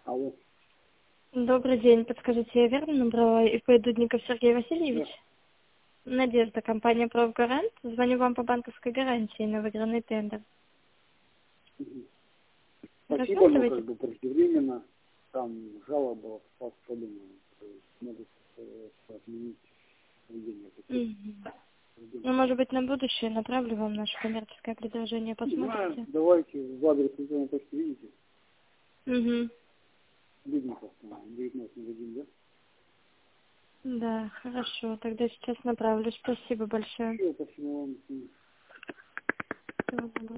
Алло. Добрый день. Подскажите, я верно набрала ИП Дудников Сергей Васильевич? Да. Надежда, компания «Профгарант». Звоню вам по банковской гарантии на выигранный тендер. Мгм. Спасибо, но Рассматриваете? как бы преждевременно. Там жалоба по подумала, что могут отменить поведение. Ну, может быть, на будущее направлю вам наше коммерческое предложение. Не знаю, Посмотрите? давайте в адрес электронной почты видите. Угу. Дудников, 1901, да? Да, хорошо. Тогда сейчас направлю. Спасибо большое. Все, спасибо вам. Всего доброго.